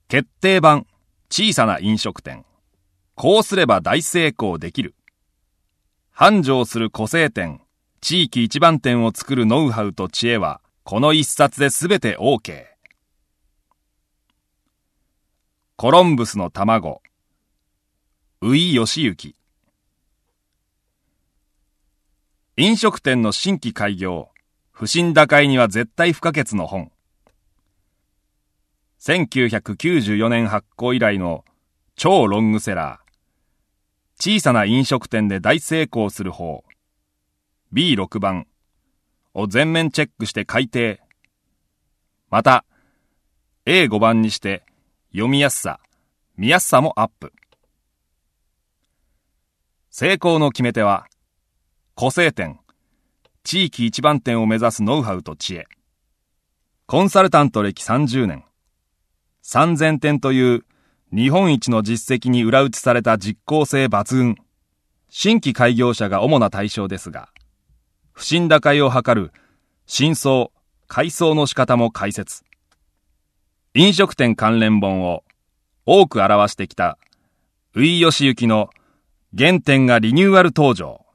決定版小さな飲食店。こうすれば大成功できる。繁盛する個性店、地域一番店を作るノウハウと知恵は、この一冊で全て OK。コロンブスの卵、宇井義行。飲食店の新規開業、不振打開には絶対不可欠の本。1994年発行以来の超ロングセラー。小さな飲食店で大成功する方。B6 番を全面チェックして改訂。また、A5 番にして読みやすさ、見やすさもアップ。成功の決め手は、個性店、地域一番店を目指すノウハウと知恵。コンサルタント歴30年。3000店という日本一の実績に裏打ちされた実効性抜群。新規開業者が主な対象ですが、不振打開を図る新装、改装の仕方も解説。飲食店関連本を多く表してきた宇井義行の原点がリニューアル登場。